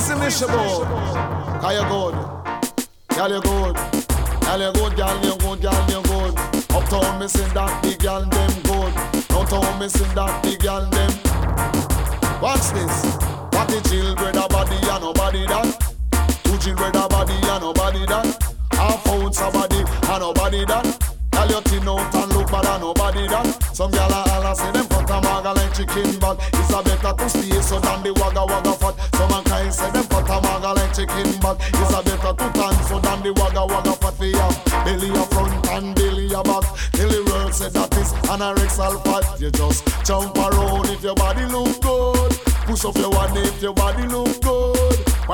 see me shabo. Cause you good. Girl, you good. Girl, you good, girl, you good, girl, you good. Uptown, me sing that big girl, them good. Downtown, me sing that big girl, them. What's this? What the children a body and nobody that. Two children a body and nobody that. Half ounce a body and nobody that. Tell your tin out and look bad and nobody that. Some gyal a holla say them fat a maga like chicken bag. It's a better to stay so than the wagga wagga fat. Some mankind say them fat a maga like chicken bag. It's a better to tan so than the wagga wagga fat. For ya belly a front and belly a back. Till the world say that is anorexal fat. You just jump around if your body look good. Push up your one if your body look good.